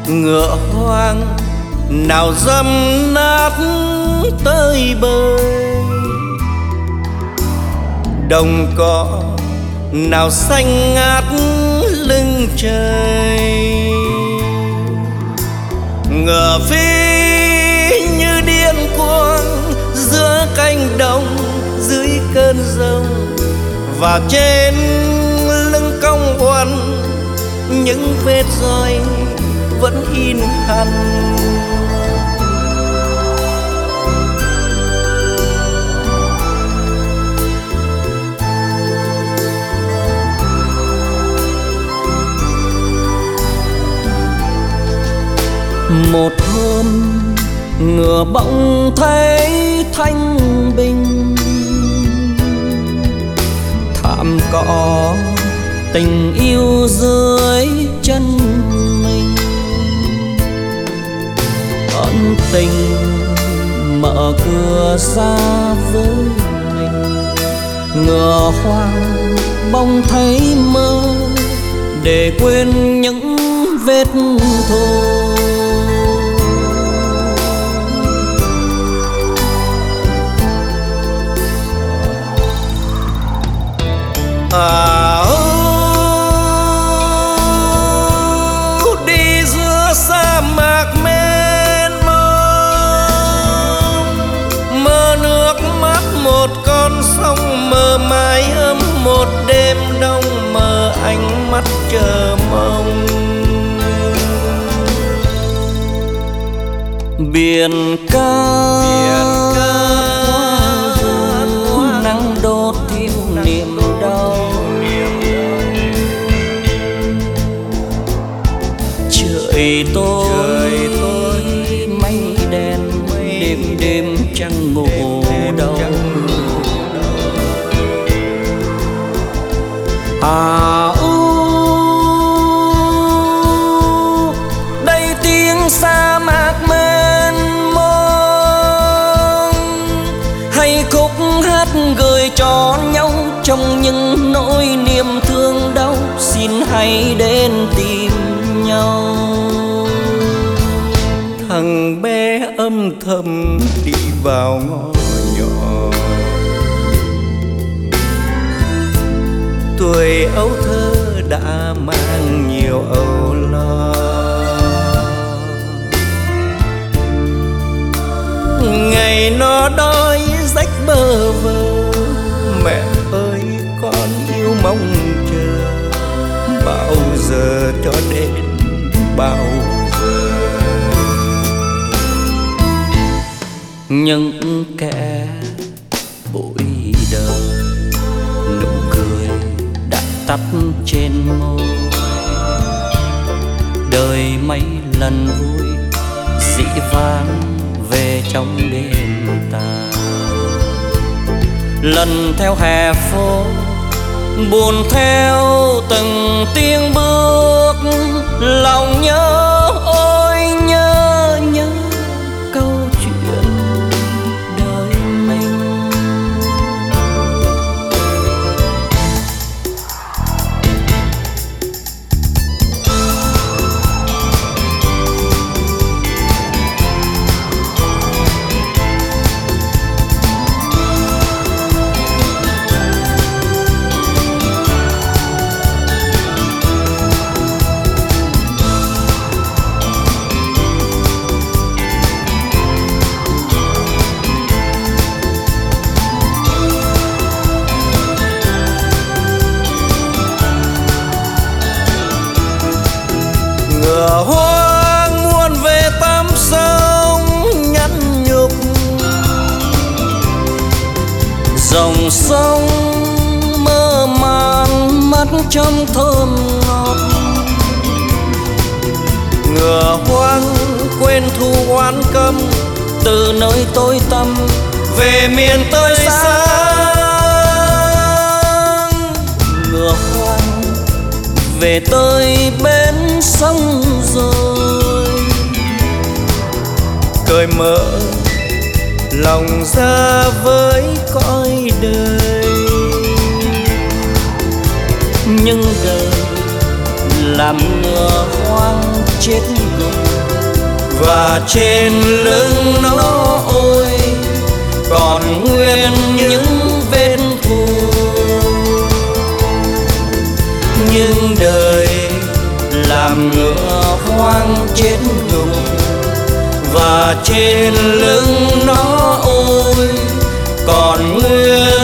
ngựa hoang nào dâm nát tơi bời, đồng cỏ nào xanh ngát lưng trời. Ngựa phi như điên cuồng giữa cánh đồng dưới cơn giông, và trên lưng cong uốn những vết roi vẫn in hằn. Một hôm ngựa bỗng thấy thanh bình, thảm cỏ tình yêu dưới chân mình. Ân tình mở cửa ra với mình, ngựa hoang bỗng thấy mơ để quên những vết thương. Đi giữa sa mạc mênh mông, mơ nước mắt một con sông, mơ mái ấm một đêm đông, mơ ánh mắt chờ mong. Biển ca nắng đốt thiêu niềm đau, trời tối mây đen đêm đêm chẳng ngủ đâu. Đây tiếng sa mạc mênh mông, hay khúc hát gửi cho nhau trong những nỗi niềm thương đau. Xin hãy đến tìm nhau. Thằng bé âm thầm đi vào ngõ nhỏ, tuổi ấu thơ đã mang nhiều âu lo. Ngày nó đói rách bơ vơ, mẹ ơi con yêu mong chờ, bao giờ cho đến bao giờ. Những kẻ bụi đời, nụ cười đã tắt trên môi. Đời mấy lần vui dĩ vãng về trong đêm ta. Lần theo hè phố buồn theo từng tiếng bước, lòng nhớ ôi nhớ nhớ câu chuyện đời mình. Ngựa hoang muôn về tắm sông nhắn nhục, dòng sông mơ màng mắt trong thơm ngọt. Ngựa hoang quên thù oán căm từ nơi tối tăm về miền tơi sáng. Ngựa hoang về tới bến sông rồi, cởi mở lòng ra với cõi đời. Nhưng đời làm ngựa hoang chết gục. Và trên lưng nó ôi còn nguyên những vết thù. Nhưng đời làm ngựa hoang chết gục. Và trên lưng nó ôi còn nguyên